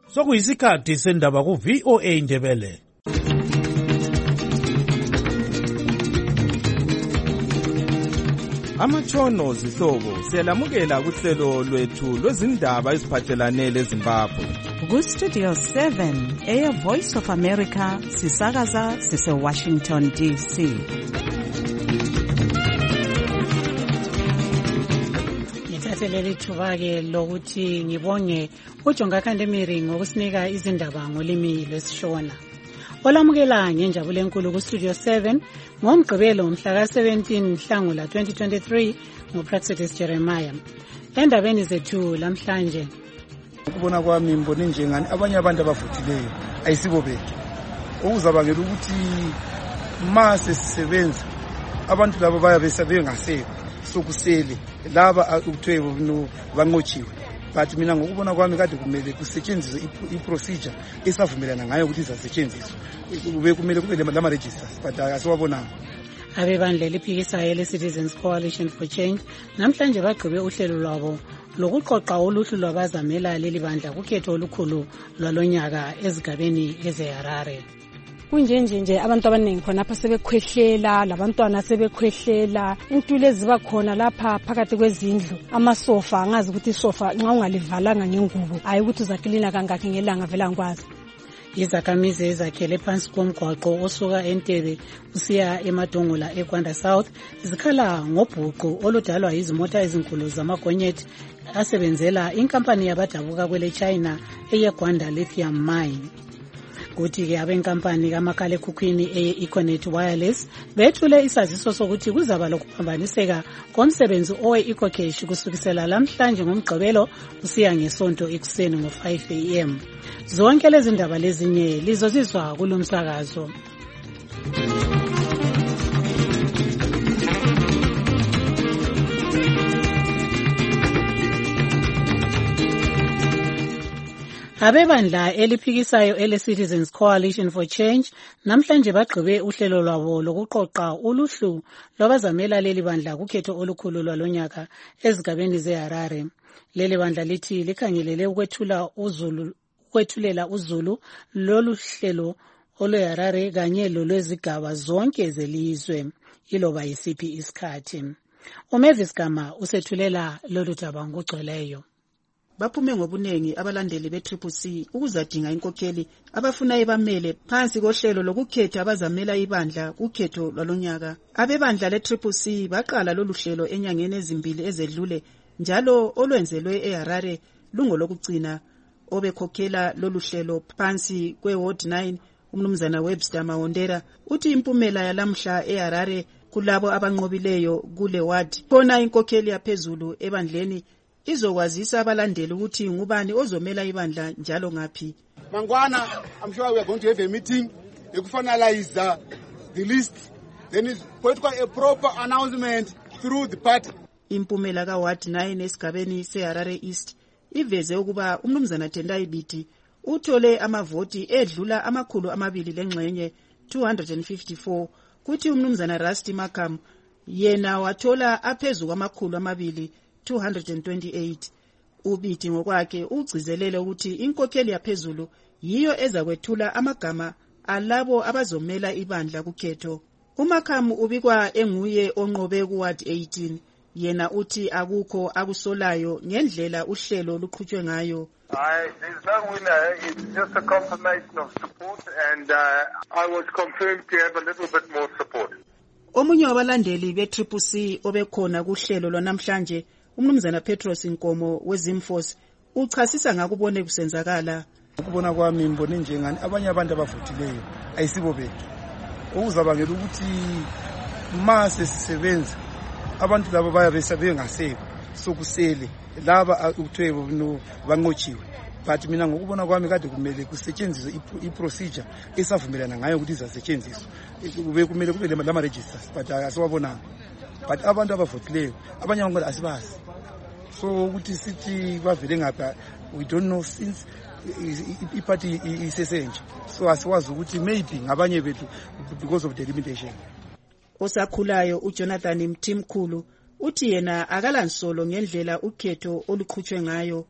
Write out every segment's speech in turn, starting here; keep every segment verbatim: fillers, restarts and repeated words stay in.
Sokuyisikhathi sendaba ku V O A Indebele. Amatshono zihlobo siyalamukela kuhlelo lwethu lwezindaba eziphathelane leZimbabwe. Ku Studio seven, Air Voice of America, sisakaza sise Washington D C. Ngithathelele ithuba ke lokuthi ngibonge uJongakhanda Emiri ngokusinika izindaba ngolimi lwesiShona. Olamukela ngenjabulo enkulu ku Studio seven ngomgqibelo mhla ka seventeen Nhlangula twenty twenty-three nguPraxedis Jeremiah. Endabeni zethu lamhlanje, ukubona kwami mbone njengani abanye abantu abavuthileyo ayisibo bethu, okuzabangela ukuthi mase sisebenza abantu labo baya besabe ngasekho sokusele laba ukuthiwe banqotshiwe. But mina ngokubona kwami kade kumele kusetshenziswe i-procedure esavumelana ngayo ukuthi izasetshenziswe, kube kumele kube lama registers, but asiwabonanga. Abebandla liphikisayo le-Citizens Coalition for Change namhlanje bagqibe uhlelo lwabo lokuqoqa uluhlu lwabazamela leli bandla kukhetho olukhulu lwalonyaka ezigabeni ezeHarare. Kunjenje nje abantu abaningi khona lapha sebekhwehlela, labantwana sebekhwehlela, intulo eziba khona lapha phakathi kwezindlu, amasofa angazi ukuthi isofa nxa ungalivalanga ngengubo ayi ukuthi uzaklina kangaki ngelanga vela ngikwazi. Izakhamizi ezakhele phansi komgwaqo osuka eNtebe usiya eMadongola eGwanda South zikhala ngobhuqu oludalwa izimota ezinkulu zamagonyeti asebenzela inkampani yabadabuka kwele China eyeGwanda Lithium Mine. Kuthi ke abenkampani kamakhalekhukhwini eye-Econet Wireless bethule isaziso sokuthi kuzaba lokuphambaniseka komsebenzi owe-EcoCash kusukisela lamhlanje ngomgqibelo kusiya ngesonto ekuseni ngo five A M. Zonke lezi ndaba lezinye lizozizwa kulomsakazo. Abebandla eliphikisayo ele-Citizens Coalition for Change namhlanje bagqibe uhlelo lwabo lokuqoqa uluhlu lwabazamela leli bandla kukhetho olukhulu lwalonyaka ezigabeni zeHarare. Leli bandla lithi likhangelele ukwethula uzulu kwethulela uzulu lolu hlelo olweHarare kanye lolwezigaba zonke zelizwe iloba yisiphi isikhathi. uMavis Gama usethulela lolu daba ngokugcweleyo. Baphume ngobunengi abalandeli be-Triple C ukuzadinga inkokheli abafuna ibamele phansi kohlelo lokukhetha abazamela ibandla kukhetho lwalonyaka. Abebandla le-Triple C baqala lolu hlelo enyangeni ezimbili ezedlule njalo olwenzelwe eHarare lungolokugcina. Obekhokhela lolu hlelo phansi kwe-Ward nine umnumzana Webster Mawondera uthi impumela yalamhla eHarare kulabo abanqobileyo kule ward khona inkokheli yaphezulu ebandleni izokwazisa abalandeli ukuthi ngubani ozomela ibandla njalo ngaphi. Mangwana, I'm sure we are going to have a meeting to finalize the, the list. Then it's political a proper announcement through the party. Impumela ka Ward nine esigabeni seHarare East iveze ukuba umnumzana Tendai Biti uthole amavoti edlula amakhulu amabili lengxenye two hundred fifty-four kuthi umnumzana Rusty Makam yena wathola aphezu kwamakhulu amabili two hundred twenty-eight. Ubiti ngokwakhe ugcizelele ukuthi inkokheli yaphezulu yiyo ezakwethula amagama alabo abazomela ibandla kukhetho. uMakam ubikwa enguye onqobe ku Ward eighteen. Yena uthi akukho akusolayo ngendlela uhlelo luqhutshwe ngayo. I, there's no winner, it's just a confirmation of support and uh, I was confirmed to have a little bit more support. Omunye wabalandeli be-Triple C obekhona kuhlelo lwanamhlanje umnumzana Petros Nkomo weZimforce uchasisa ngakubone kusenzakala. Ukubona kwami mbone njengani abanye abantu abavuthileyo ayisibo bethu, okuzabangela ukuthi mase sisebenza abantu labo baya besabe ngasekho sokusele laba ukuthiwe banqotshiwe. But mina ngokubona kwami kade kumele kusetshenziswe i-procedure esavumelana ngayo ukuthi izasetshenziswe, kube kumele kube lama registers, but asiwabonanga. But abantu abavuthileyo abanye abantu asibazi, so ukuthi sithi bavele ngapha we don't know since iparty isesenje, so asiwazi ukuthi maybe ngabanye bethu because of the limitation. Osakhulayo uJonathan Mthimkhulu uthi yena akalansolo ngendlela ukhetho oluqhutshwe ngayo.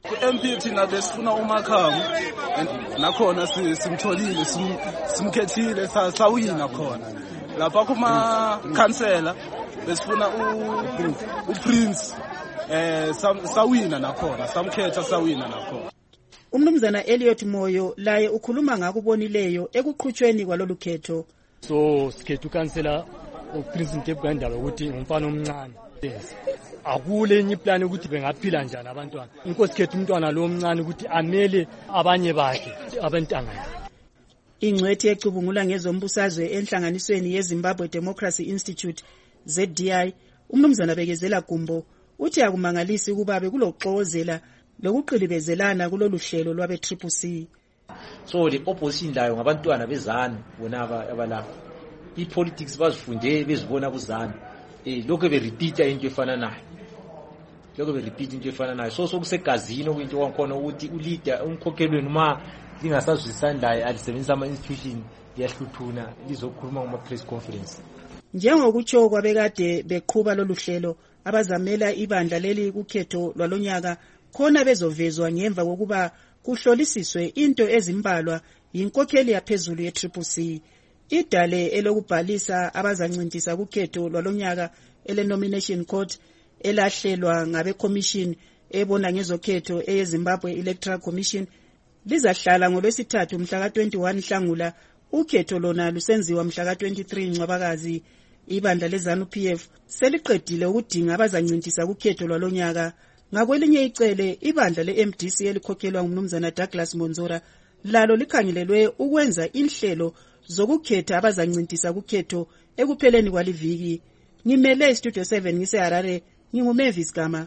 ku-M P thina besifuna uMakhamu nakhona simtholile simkhethile sawina khona lapha kuma-councillor besifuna uPrince eh sawina nakhona samkhetha sawina nakhona. Umnumzana Elliot Moyo laye ukhuluma ngakubonileyo ekuqhutshweni kwalolu khetho. So sikhetha ukansela uPrince Ntebugandaba ukuthi umfana omncane. Akule enye plan ukuthi bengaphila njani abantwana. Inkosi khetha umntwana lo omncane ukuthi amele abanye bakhe abantanga. Ingcwethi ecubungula ngezombusazwe enhlanganisweni yeZimbabwe Democracy Institute Z D I umnumzana Bekezela Gumbo uthi akumangalisi ukuba bekuloxozela lokuqilibezelana kulolu hlelo lwabe Triple C. So le opposition layo ngabantwana bezana bona abalapha. I politics bazifunde bezibona kuzana. Eh lokho be repeat into efana nayo. Lokho be repeat into efana nayo. So sokusegazini kwinto wakhona ukuthi uleader umkhokhelweni uma lingasazwisandayo alisebenzisa ama institution yahluthuna lizokhuluma ngoma press conference. Njengokutsho kwabekade beqhuba lolu hlelo abazamela ibandla leli kukhetho lwalonyaka khona bezovezwa ngemva kokuba kuhlolisiswe into ezimbalwa yinkokheli yaphezulu ye-Triple C. Idale elokubhalisa abazancintisa kukhetho lwalonyaka ele-nomination court elahlelwa ngabe commission ebona ngezokhetho eyeZimbabwe Electoral Commission lizahlala ngolwesithathu mhla ka twenty-one Nhlangula. Ukhetho lona lusenziwa mhla ka twenty-three Ncwabakazi. Ibandla leZANU P F seliqedile ukudinga abazancintisa kukhetho lwalonyaka. Ngakwelinye icele ibandla le-M D C elikhokhelwa ngumnumzana Douglas Monzora lalo likhangelelwe ukwenza inhlelo zokukhetha abazancintisa kukhetho ekupheleni kwaliviki. Ngimele Studio seven ngiseHarare nginguMavis Gama.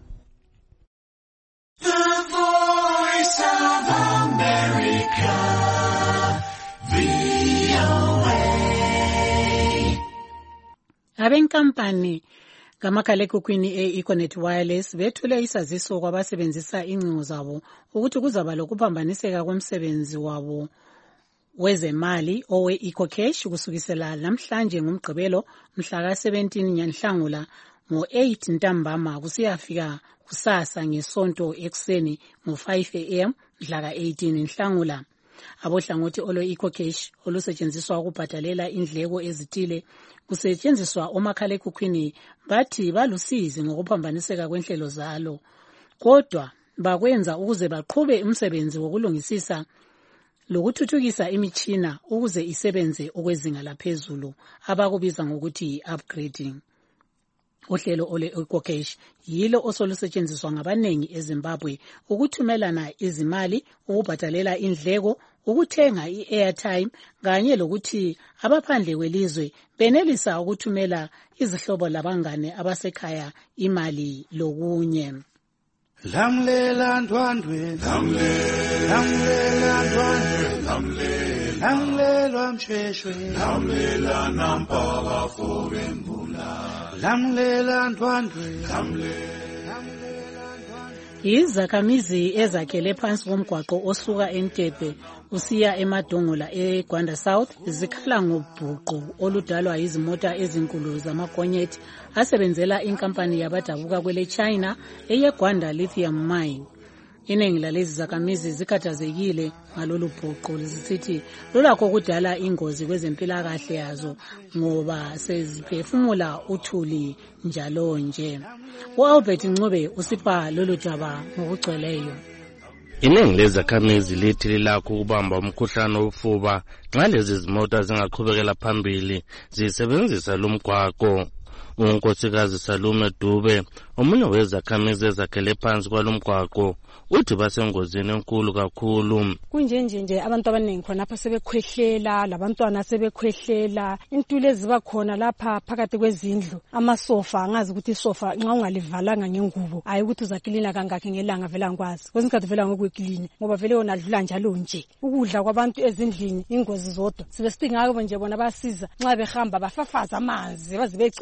The Voice of America, V O A. Abenkampani kamakhalekhukhwini e-Econet Wireless bethule isaziso kwabasebenzisa ingcingo zabo ukuthi kuzaba lokuphambaniseka kwemsebenzi wabo wezemali owe-EcoCash kusukisela namhlanje ngomgqibelo mhla ka seventeen Nhlangula ngo eight ntambama kusiyafika kusasa ngesonto ekuseni ngo five A M mhla ka eighteen Nhlangula. Abohlangothi olwe-EcoCash olusetshenziswa ukubhadalela indleko ezithile kusetshenziswa omakhalekhukhwini bathi balusizi ngokuphambaniseka kwenhlelo zalo, kodwa bakwenza ukuze baqhube umsebenzi wokulungisisa lokuthuthukisa imitshina ukuze isebenze okwezinga laphezulu abakubiza ngokuthi upgrading. Uhlelo ole EcoCash yilo osolusetshenziswa ngabanengi eZimbabwe ukuthumelana izimali, ukubhadalela indleko, ukuthenga i-airtime kanye lokuthi abaphandle kwelizwe benelisa ukuthumela izihlobo labangane abasekhaya imali lokunye. Lamlela ndwandwe lamlela ndwandwe lamlela msheshwe lamlela nampaka fobembula lamlela ndwandwe Izakhamizi ezakhele phansi komgwaqo osuka eNtebe usiya eMadongola eGwanda South zikhala ngobhuqu oludalwa izimota ezinkulu zamagonyeti asebenzela inkampani yabadabuka kwele China eyeGwanda Lithium Mine. Iningi lalezi zakhamizi zikhathazekile ngalolu bhuqu lisithi lolakho kudala ingozi kwezempilakahle yazo ngoba seziphefumula uthuli njalo nje. U-Albert Ncube usipha lolu daba ngokugcweleyo. Iningi lezakhamizi lithi lilakho ukubamba umkhuhlane wofuba nxa lezi zimota zingaqhubekela phambili zisebenzisa lumgwaqo. Unkosikazi Salume Dube omunye wezakhamizi ezakhele phansi kwalomgwaqo uthi basengozini enkulu kakhulu. Kunje nje nje abantu abaningi khona lapha sebekhwehlela, labantwana sebekhwehlela, intule eziba khona lapha phakathi kwezindlu, amasofa angazi ukuthi isofa nxa ungalivalanga ngengubo ayi ukuthi uzaklina kangakhe ngelanga vela ngikwazi. Kwesinkathi vela ngokweklini ngoba vele yona adlula njalo nje. Ukudla kwabantu ezindlini ingozi zodwa. Sibe sidinga nje bona basiza nxa behamba bafafaza amanzi baze becina ngetha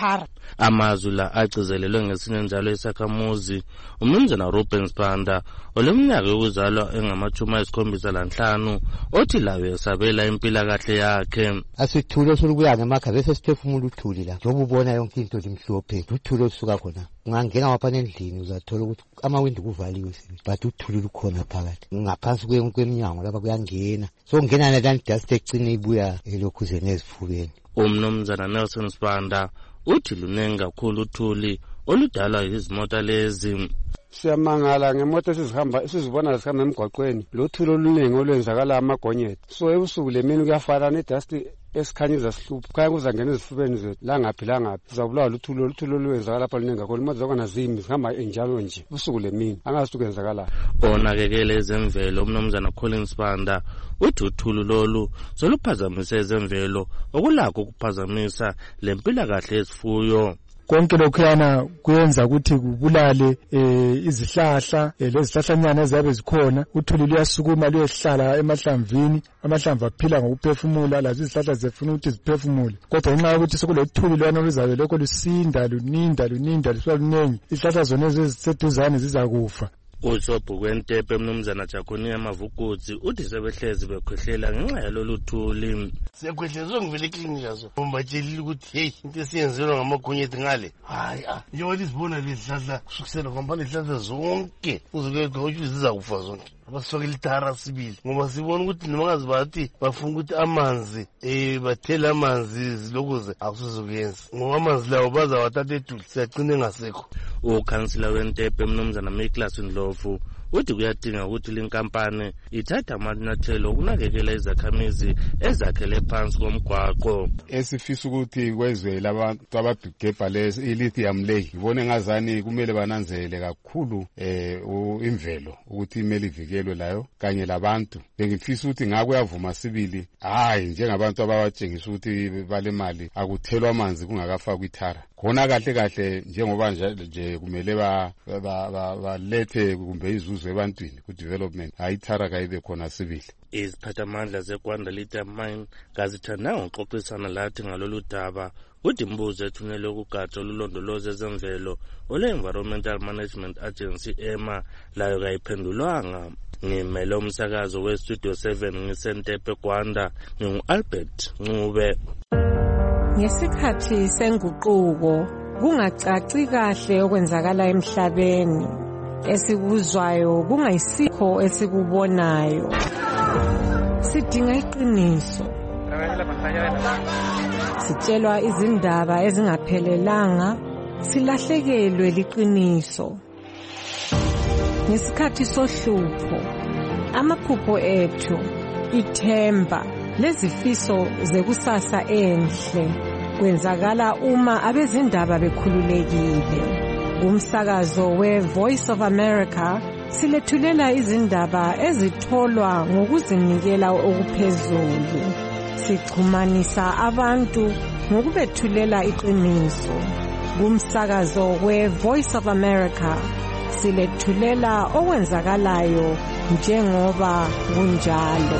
thara. Amazwi la agcizelelwe ngesinye njalo isakhamuzi umnumzana Ruben Sibanda oleminyaka yokuzalwa engamachumi ayisikhombisa lanhlanu othi lawe esabela impilakahle yakhe. Asithulo solubuya ngemakha bese siphefumula uthuli la njengoba ubona yonke into limhlophe uthuli osuka khona ungangena ngapha endlini uzathola ukuthi amawindi kuvaliwe sibili but uthuli lukhona phakathi ngaphansi kweminyango lapha kuyangena so ngena nalani dust ecine ibuya elokhuzeni ezifubeni. Umnumzana Nelson Sibanda uthi lunengi kakhulu uthuli oludalwa yizimota lezi. Siyamangala ngemoto esizihamba esizibona zihamba emgwaqweni lo thulo oluningi olwenzakala amagonyeti so ebusuku lemini kuyafana nedust esikhanyiza sihlupha khaya kuzangena ezifubeni zethu la ngaphi la ngaphi sizabulawa luthulo luthulo olwenzakala lapha luningi kakhulu imoto zakona zimi zihamba enjalo nje ubusuku lemini angazi ukuthi kwenzakala. Onakekele ezemvelo umnumzana Collins Sibanda uthi uthulu lolu soluphazamise ezemvelo okulakho ukuphazamisa lempilakahle yesifuyo. Konke lokhuyana kuyenza ukuthi kubulale eh, izihlahla eh, lezihlahlanyana ezabe zikhona uthuli luyasukuma luyesihlala emahlamvini amahlamvu aphila ngokuphefumula lazo izihlahla zifuna ukuthi ziphefumule kodwa ngenxa yokuthi sekulothuli lwana luzabe lokho lusinda luninda luninda lisuka lunengi izihlahla zona eziseduzane zizakufa. Usobhu kwentepe umnumzana Jaconia Mavukudzi uthi sebehlezi bekhwehlela ngenxa yalolu thuli. Siyakhwehlezwa ngivele eklinika zo umbatshelile ukuthi hey into esiyenzelwa ngamagonyeti ngale hayi ah njengoba sizibona lezihlahla kusukisela kwamba lezihlahla zonke uzokeke ukuthi zizakufa zonke abasifakela ithara sibili ngoba sibona ukuthi nomakazi bathi bafuna ukuthi amanzi eh bathela amanzi zilokuze akusizokuyenza ngoba amanzi lawo bazawathatha eduli siyagcina ngasekho. Ukhansila wentepe umnumzana Miklas Ndlovu uthi kuyadinga ukuthi linkampani ithatha amanyathelo okunakekela izakhamizi ezakhele phansi komgwaqo. Esifisa ukuthi kwezwe labantu abagebha lezi ilithium le ibone ngazani kumele bananzele kakhulu eh imvelo ukuthi imeli ivikelwe layo kanye labantu. Bengifisa ukuthi ngakuyavuma sibili hayi njengabantu abawatshengisa ukuthi bale mali akuthelwa amanzi kungakafakwa ithara. Khona kahle kahle njengoba nje kumele ba balethe kumbe izuzo ebantwini ku development ayithara kayibe khona sibili. Iziphathamandla zeGwanda Lithium Mine ngazithandanga ukuxoxisana lathi ngalolu daba uthi imbuzo ethunyelwe kugatsha olulondoloza ezemvelo ole-Environmental Management Agency E M A layo kayiphendulwanga. Ngimele umsakazo we-Studio seven ngisentepe Gwanda ngingu-Albert Ncube. Ngesikhathi senguquko kungacaci kahle okwenzakala emhlabeni esikuzwayo kungayisikho esikubonayo sidinga iqiniso sitshelwa izindaba ezingaphelelanga silahlekelwe liqiniso ngesikhathi sohlupho amaphupho ethu ithemba lezifiso zekusasa enhle kwenzakala uma abezindaba bekhululekile. Umsakazo we-Voice of America silethulela izindaba ezitholwa ngokuzinikela okuphezulu. Sixhumanisa abantu ngokubethulela iqiniso. Kumsakazo we-Voice of America silethulela okwenzakalayo njengoba kunjalo.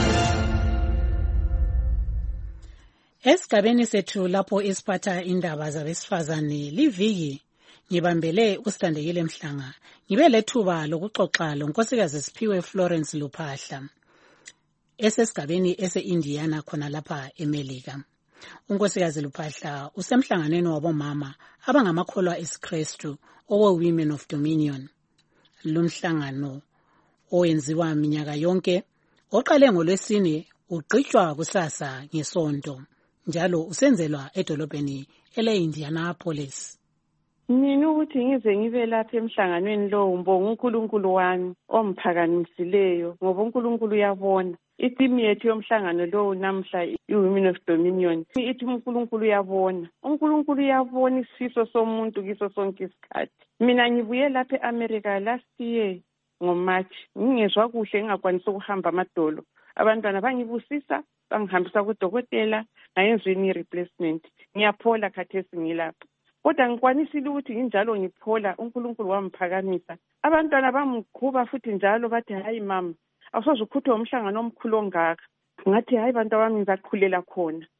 Esigabeni sethu lapho isiphatha indaba zabesifazane liviki ngibambele uSithandekile Mhlanga ngibe lethuba lokuxoxa lonkosikazi Siphiwe Florence Luphahla esesigabeni ese-Indiana khona lapha eMelika. Unkosikazi Luphahla usemhlanganweni wabomama abangamakholwa esiKristu owe Women of Dominion. Lumhlangano owenziwa minyaka yonke oqale ngolwesine ugqitshwa kusasa ngesonto njalo usenzelwa edolobheni ele-Indianapolis. Mina ukuthi ngize ngibe lapha emhlanganweni lo ngibonga uNkulunkulu wami omphakamisileyo ngoba uNkulunkulu uyabona. Itimu yethu yomhlangano lo namhla i-Women of Dominion ithi uNkulunkulu uyabona. uNkulunkulu uyabona isifiso somuntu kiso sonke isikhathi. Mina ngibuye lapha eAmerica last year ngoMarch ngingezwa kuhle ngingakwanisa ukuhamba amadolo. Abantwana bangibusisa bangihambisa kudokotela ngayenzweni i-replacement. Ngiyaphola khathesi ngilapha. Kodwa ngikwanisile ukuthi nginjalo ngiphola uNkulunkulu wamphakamisa. Abantwana bamgquba futhi njalo bathi hayi mama awusoze ukhuthe umhlangano omkhulu ongaka. Ngathi hayi bantu bami ngizaqhulela khona.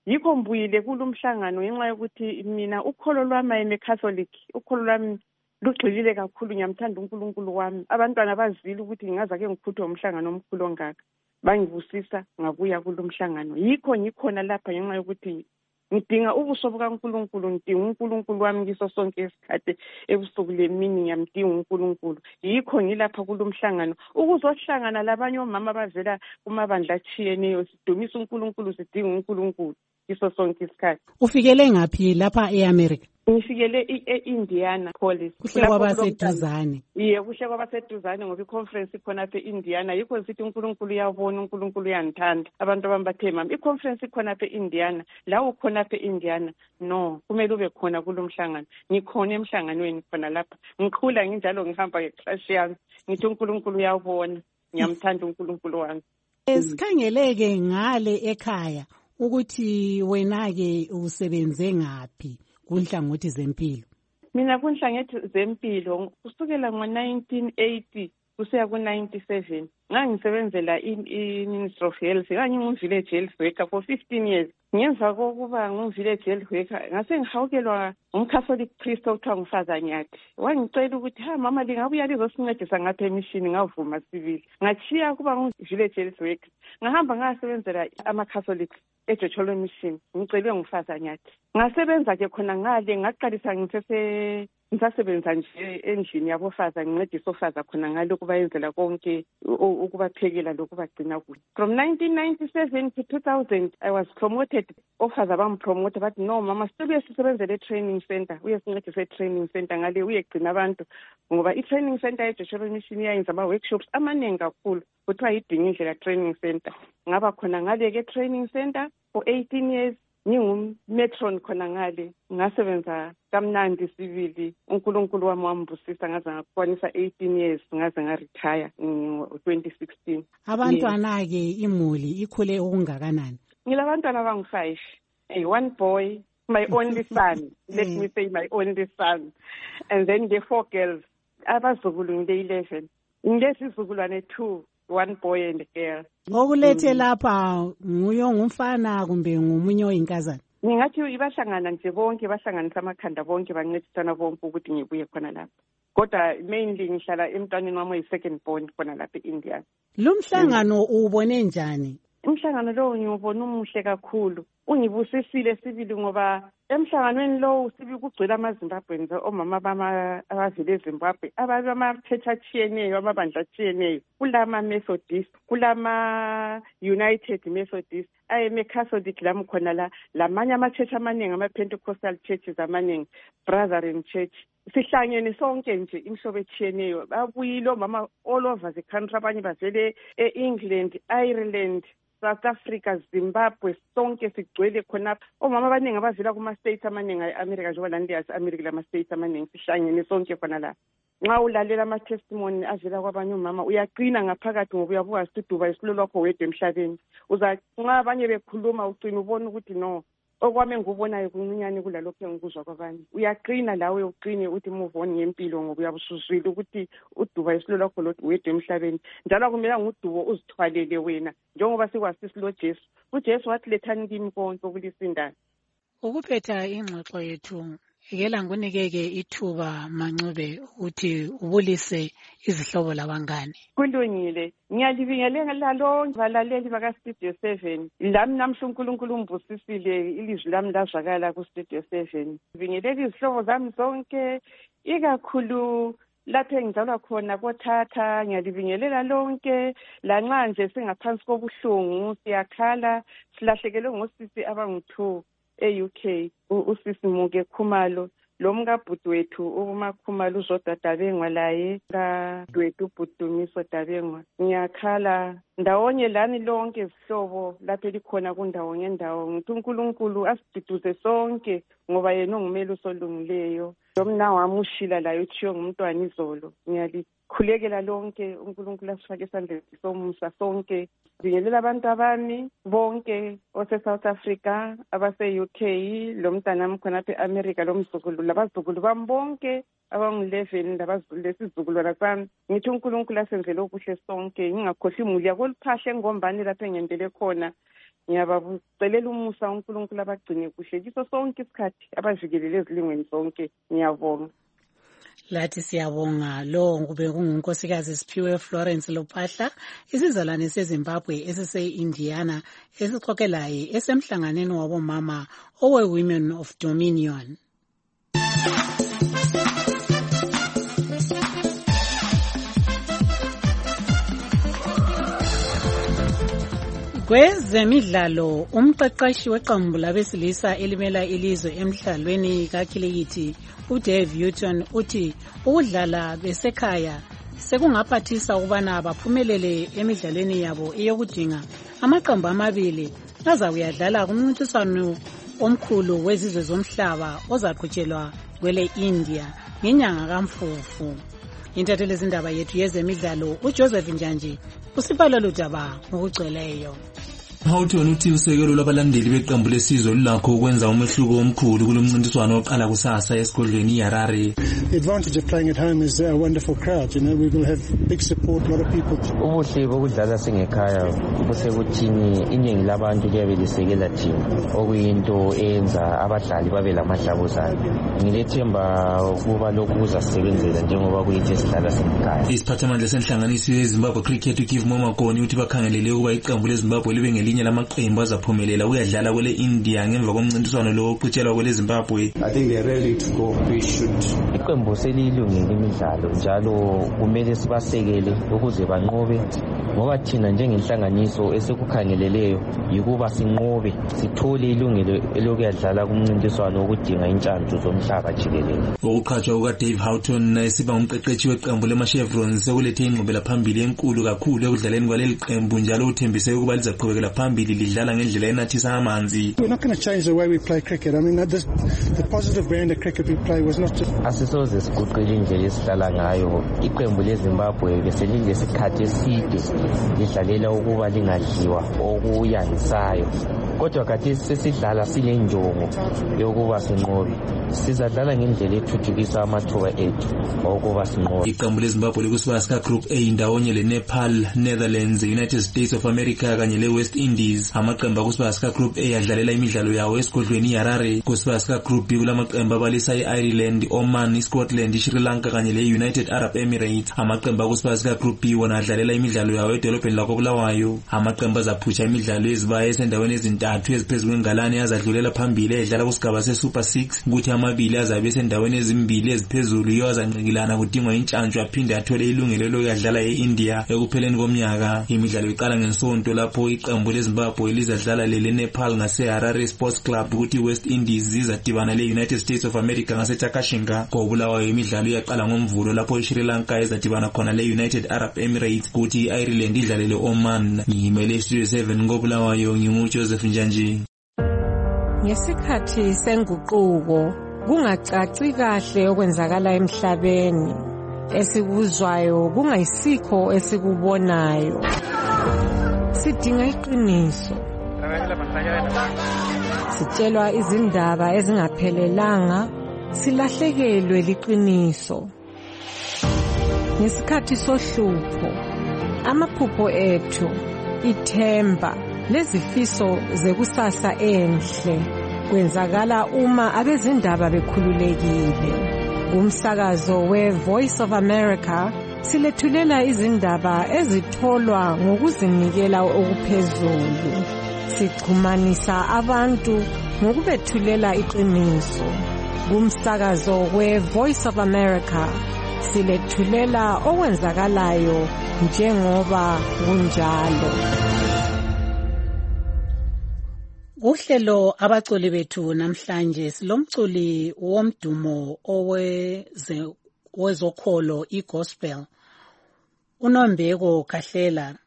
yikho mbuyile kulumhlangano ngenxa yokuthi mina ukholo lwami ayime Catholic, ukholo lwami lugxilile kakhulu, ngiyamthanda uNkulunkulu wami. Abantwana bazile ukuthi ngingaza ke ngikhuthwe umhlangano omkhulu ongaka, bangibusisa ngabuya kulumhlangano. Yikho ngikhona lapha ngenxa yokuthi ngidinga ubuso bukaNkulunkulu, ngidinga uNkulunkulu wami kiso sonke isikhathi, ebusuku lemini ngiyamdinga uNkulunkulu. Yikho ngilapha kulumhlangano ukuzohlangana labanye omama abavela kumabandla atshiyeneyo, sidumisa uNkulunkulu, sidinga uNkulunkulu kiso sonke isikhathi. Ufikele ngaphi lapha eAmerica? Ngifikele e-Indiana Police. Kuhle kwabaseduzane. Iye, kuhle kwabaseduzane ngoba iconference ikhona apha e-Indiana. Yikho sithi uNkulunkulu uyabona, uNkulunkulu uyandithanda. Abantu abambathe mama. Iconference ikhona apha e-Indiana. La ukhona apha e-Indiana. No, kumele ube khona kulomhlangano. Ngikhona emhlanganweni khona lapha. Ngikhula nginjalo ngihamba ngeclass yami. Ngithi uNkulunkulu uyabona. Ngiyamthanda uNkulunkulu wami. Esikhangeleke ngale ekhaya ukuthi wena ke usebenze ngaphi kunhlangothi zempilo? Mina kunhlangothi zempilo kusukela ngo-nineteen eighty kusiya ku-ninety-seven ngangisebenzela i-Ministry of Health, ngangingumvillage health worker for fifteen years. Ngemva kokuba ngumvillage health worker ngase ngihawukelwa umcatholic priest okuthiwa nguFaza Nyathi. Wangicela ukuthi ha mama lingabuya lizosincedisa ngapha emishini, ngavuma sibili. Ngachiya kuba ngumvillage health worker, ngahamba ngasebenzela ama-Catholics eJocholo mission, ngicelwe nguFaza Nyathi. Ngasebenza ke khona ngale, ngaqalisa ngisese ngisasebenza nje endlini yabofaza, ngincedisa ofaza khona ngale ukubayenzela konke, ukubaphekela lokubagcina kuhle. From nineteen ninety-seven to two thousand I was promoted. Ofaza bampromote bathi no mama sibuye sisebenzele e-training center, uye sincedise e-training center ngale uyegcina abantu, ngoba i-training center eJocholo mission iyayenza ama-workshops amaningi kakhulu, kuthiwa yidinga indlela training center. Ngaba khona ngale ke training center for eighteen years. Ngingummetron khona ngale, ngasebenza kamnandi sibili. uNkulunkulu wami wambusisa ngaze ngakwanisa eighteen years ngaze ngaretire ngo-twenty sixteen. Abantwana ke imuli ikhule okungakanani? Ngilabantwana abangu-five. Hey, one boy, my only son. Let me say my only son. And then the four girls. Abazukulu ngile-eleven. Ngilesizukulwane two. One boy and a girl. Ngokulethe lapha nguyo ngumfana kumbe ngumunye oyinkazana? Ngingathi ibahlangana nje bonke, bahlanganisa amakhanda bonke, bancedisana bonke ukuthi ngibuye khona lapha. Kodwa mainly ngihlala emntwaneni wami oyi-second born khona lapha e-India. Lumhlangano uwubone njani? Umhlangano lo ngiwubona umuhle kakhulu. Ungibusisile sibili ngoba emhlanganweni lo sibi kugcwele amaZimbabweans, omama bama abavile eZimbabwe, abama-church atshiyeneyo, amabandla atshiyeneyo. Kulama Methodist, kulama United Methodist, ayeme Catholic lami khona la, lamanye ama-church amaningi, ama-Pentecostal churches amaningi, Brethren Church. Sihlangene sonke nje imhlobo etshiyeneyo. Babuyile omama all over the country, abanye bavele e-England, Ireland, South Africa, Zimbabwe, sonke sigcwele khona. Omama abaningi abavela kuma-states amaningi e-America, njengoba lani liyazi America lama-states amaningi, sihlangene sonke khona la. Nxa ulalela ama-testimony avela kwabanye umama uyaqina ngaphakathi ngoba uyabuka isiduba isilo lwakho wedwa emhlabeni. Uza nxa abanye bekhuluma ucina ubona ukuthi no, okwami ngubonayo kuncinyane kulalokho engikuzwa kwabanye. Uyaqina lawe uqine uthi move on ngempilo ngoba uyabusuzwile ukuthi uduba isilo lwakho lodwa wedwa emhlabeni. Njalo kumele ngudubo uzithwalele wena njengoba sikwasisi lo Jesu. uJesu wathi lethani kimi konke okulisindana. Ukuphetha ingxoxo yethu ngela ngunikeke ithuba Mancube ukuthi ubulise izihlobo labangane. Kulungile. Ngiyalibingelela lonke balaleli baka Studio seven. Lami namhla uNkulunkulu umbusisile ilizwi lami lazwakala ku Studio seven. Ngibingelela izihlobo zami zonke, ikakhulu lapho engizalwa khona koThatha. Ngiyalibingelela lonke lanxa nje singaphansi kobuhlungu, siyakhala, silahlekelwe ngosisi abangu-two e-U K, usisi Muke Khumalo, lo mkabhuti wethu uMakhumalo uzodadabengwa laye kadwethu uBhudumiso Dabengwa. Ngiyakhala ndawonye lani lonke izihlobo lapho likhona kundawo ngendawo. Ngithi uNkulunkulu asiduduze sonke ngoba yena ungumeli usolungileyo. Lomna wami ushila layo utshiyo ngumntwana izolo. Ngiyalikhulekela lonke uNkulunkulu asifake esandleni somusa sonke. Ngibingelela abantu abami bonke ose-South Africa, abase-U K, lo mntanami khona apha e-America, lo mzukulu, labazukulu bami bonke abangu-eleven, lesizukulwana sami. Ngithi uNkulunkulu asenzele okuhle sonke, ngingakhohlwa imuli yakoluphahla engombane lapho engendele khona. Ngiyabacelela umusa uNkulunkulu abagcine kuhle kiso sonke isikhathi abavikelele ezilingweni zonke. Ngiyabonga. Lathi siyabonga lo kube kungunkosikazi Siphiwe Florence Lophahla isizalwane seZimbabwe esise-Indiana esixoxelayo esemhlanganweni wabomama owe Women of Dominion. Kwezemidlalo umqeqeshi weqembu labesilisa elimela ilizwe emidlalweni kakhilikithi uDave Houghton uthi ukudlala besekhaya sekungaphathisa ukubana baphumelele emidlalweni yabo eyokudinga amaqembu amabili azakuyadlala kumncintiswano omkhulu wezizwe zomhlaba ozaqhutshelwa kwele India ngenyanga kaMfumfu. Intatheli izindaba yethu yezemidlalo uJoseph Njanji usibala ludaba ngokugcweleyo. Houghton uthi usekelo lwabalandeli beqembu lesizwe lulakho ukwenza umehluko omkhulu kulomncintiswano oqala kusasa esigodlweni iHarare. The advantage of playing at home is a wonderful crowd. You know, we will have big support, a lot of people. Ubuhle bokudlala singekhaya busekuthini iningi labantu liyabe lisekela thina okuyinto eyenza abadlali babe lamahlabuzana. Ngilethemba kuba lokhu kuzasebenzela njengoba kuyinto esidlala singekhaya. Isiphathamandla senhlanganiso yeZimbabwe Cricket uKivu Momakoni uthi bakhangelele ukuba iqembu leZimbabwe libe ngelinye lamaqembu azaphumelela ukuyadlala kwele India ngemva komncintiswano lo oqhutshelwa kwele Zimbabwe. I think they are ready to go. We should. Iqembu selilungile imidlalo njalo kumele sibasekele ukuze banqobe ngoba thina njengenhlanganiso esekukhangeleleyo yikuba sinqobe sithole ilungelo elokuyadlala kumncintiswano okudinga intshantshu zomhlaba jikelele. Ukuqhatshwa kukaDave Houghton esiba umqeqeshi weqembu lemaChevrons sekulethe ingqubela phambili enkulu kakhulu ekudlaleni kwaleli qembu njalo uthembise ukuba lizaqhubekela phambili lidlala ngendlela enathisa amanzi. We're not going to change the way we play cricket. I mean, that this, the positive brand of cricket we play was not just... Asisoze siguqile indlela esidlala ngayo. Iqembu leZimbabwe beselilesikhathi eside lidlalela ukuba lingadliwa okuyangisayo. Kodwa khathi sesidlala silenjongo yokuba sinqobe. Sizadlala ngendlela ethuthukisa amathuba ethu okuba sinqobe. Iqembu leZimbabwe likusibasika Group A ndawonye leNepal, Netherlands, United States of America kanye leWest Indies. Amaqembu akusibasika Group A adlalela imidlalo yawo esigodlweni iHarare. Kusibasika Group B kulamaqembu abalisa iIreland, Oman, Scotland, Sri Lanka kanye leUnited Arab Emirates. Amaqembu akusibasika Group B wona adlalela imidlalo yawo edolobheni lakoBulawayo. Amaqembu azaphutsha imidlalo ezibaya esendaweni ezintathu eziphezulu kwengalane azadlulela phambili edlala kusigaba seSuper six kuthi amabili azabe esendaweni ezimbili eziphezulu yiyo azanqikilana kudingwa intshantshu aphinde athole ilungelo lokuyadlala eIndia ekupheleni komnyaka. Imidlalo iqala ngensonto lapho iqembu leZimbabwe lizadlala leNepal ngaseHarare Sports Club kuthi West Indies zizadibana leUnited States of America ngaseTakashinga. koBulawayo imidlalo iyaqala ngomvulo lapho iSri Lanka izadibana khona leUnited Arab Emirates kuthi iIreland idlale leOman. Ngimele Studio seven koBulawayo nginguJoseph Njanji. Ngesikhathi senguquko kungacaci kahle okwenzakala emhlabeni esikuzwayo kungayisikho esikubonayo. Sidinga iqiniso. Sitshelwa izindaba ezingaphelelanga silahlekelwe liqiniso. Ngesikhathi sohlupho amaphupho ethu ithemba lezifiso zekusasa enhle kwenzakala uma abezindaba bekhululekile. Umsakazo weVoice of America silethulela izindaba ezitholwa ngokuzinikela okuphezulu. Sixhumanisa abantu ngokubethulela iqiniso. Umsakazo weVoice of America silethulela okwenzakalayo njengoba kunjalo. Uhlelo abaculi bethu namhlanje silomculi womdumo oweze wezokholo igospel uNombeko Kahlela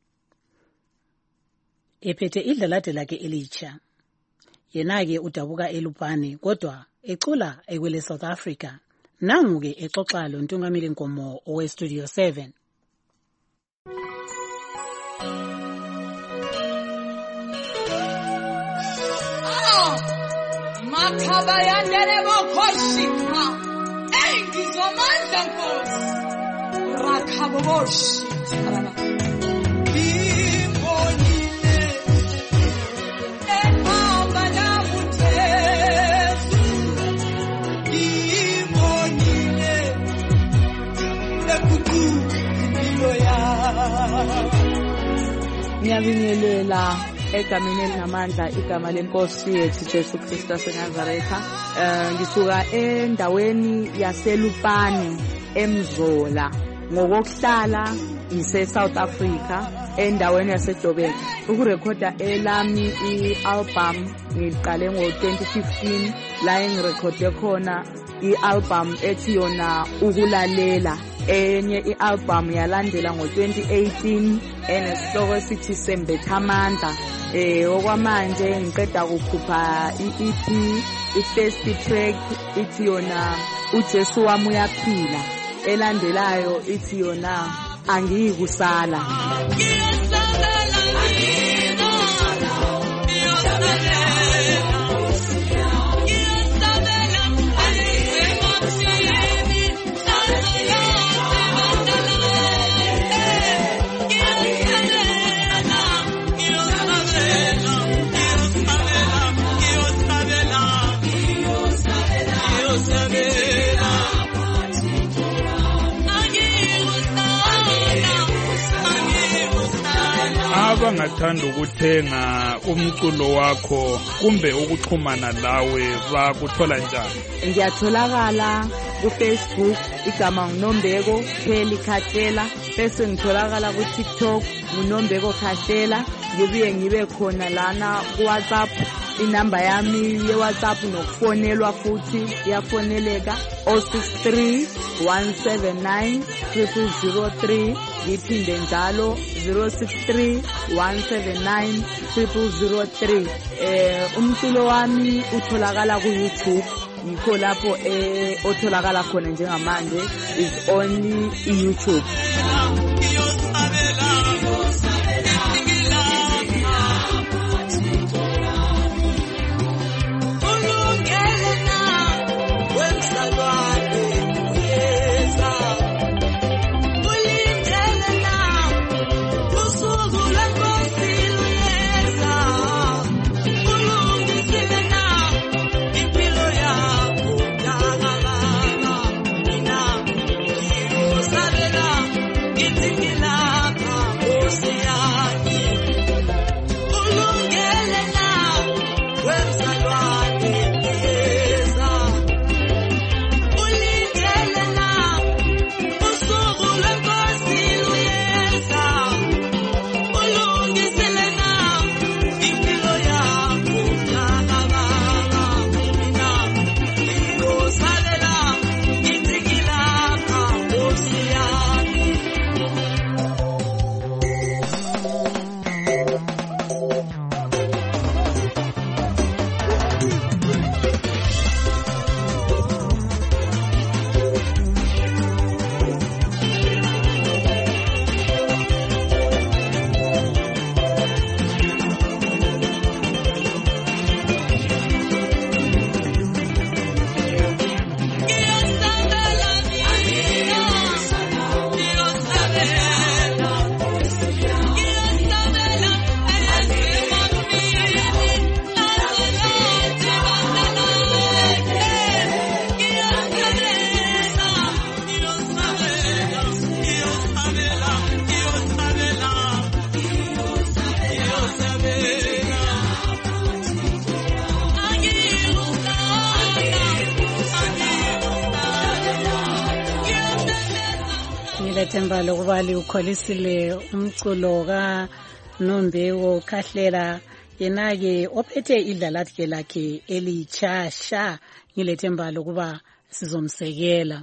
ephethe idlalade lakhe elitsha. Yena ke udabuka eLupane kodwa ecula ekwele South Africa. Nangu ke exoxa lo Ntungamili Nkomo owe Studio seven. Makhaba yanderebo khoshika engizomandla Nkosi rakhaboshi ibonile Ngiyabingelela egameni elinamandla igama lenkosi yethu Jesu Kristu waseNazaretha. Eh ngisuka endaweni yaseLupane eMzola. Ngokuhlala ngise South Africa endaweni yaseDobeni. Ukurekhoda elami i-album ngiqale ngo twenty fifteen la engirekhode khona i-album ethi yona ukulalela. Enye i-album yalandela ngo twenty eighteen enesihloko esithi Sembetha Amandla. Eh okwamanje ngiqeda ukukhupha i-E P, i-first track ithi yona uJesu wami uyaphila. Elandelayo ithi yona angiyikusala. Abangathanda ukuthenga umculo wakho kumbe ukuxhumana lawe bakuthola njani? Ngiyatholakala ku Facebook igama nguNombeko Kelly Khatela, bese ngitholakala ku TikTok nguNombeko Khatela, ngibuye ngibe khona lana ku WhatsApp. Inamba yami ye WhatsApp nokufonelwa futhi iyafoneleka zero six three one seven nine zero zero zero three, ngiphinde njalo zero six three one seven nine zero zero zero three. Eh umculo wami utholakala ku YouTube, ngikho lapho eh otholakala khona njengamanje is only YouTube. Ngilethemba lokuba liukholisile umculo ka Nombeko Khahlela, yena-ke ophethe idlalathi lakhe elitshasha. Ngilethemba lokuba sizomsekela.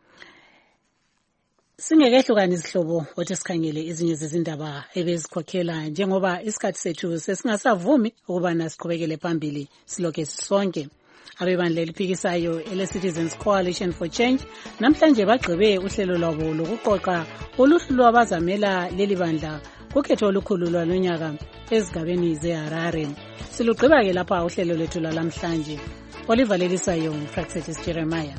Singekehlukani isihlobo othi sikhangele ezinye zezindaba ebezikhokhela, njengoba isikhathi sethu sesingasavumi ukuba nasiqhubekele phambili silokhe sisonke. Abebandla eliphikisayo ele-Citizens Coalition for Change namhlanje bagqibe uhlelo lwabo lokuqoqa uluhlu lwabazamela leli bandla kukhetho olukhulu lwalonyaka ezigabeni zeHarare. Silugqiba-ke lapha uhlelo lwethu lwalamhlanje. Oliver Lelisayo, Praxetis Jeremiah.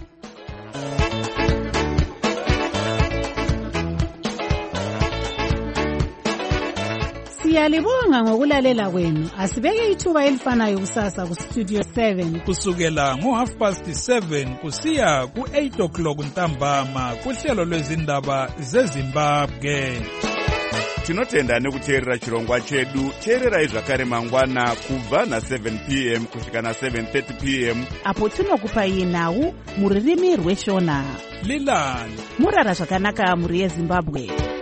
Siyalibonga ngokulalela kwenu. Asibeke ithuba elifanayo kusasa ku Studio seven kusukela ngo half past seven kusiya ku eight o'clock ntambama kuhlelo lwezindaba zeZimbabwe. tinotenda nekuteerera chirongwa chedu. Teererai zvakare mangwana kubva na seven p m kusvika na seven thirty p m apo tinokupai nhau mururimi rweshona. Lilani murara zvakanaka muri yeZimbabwe.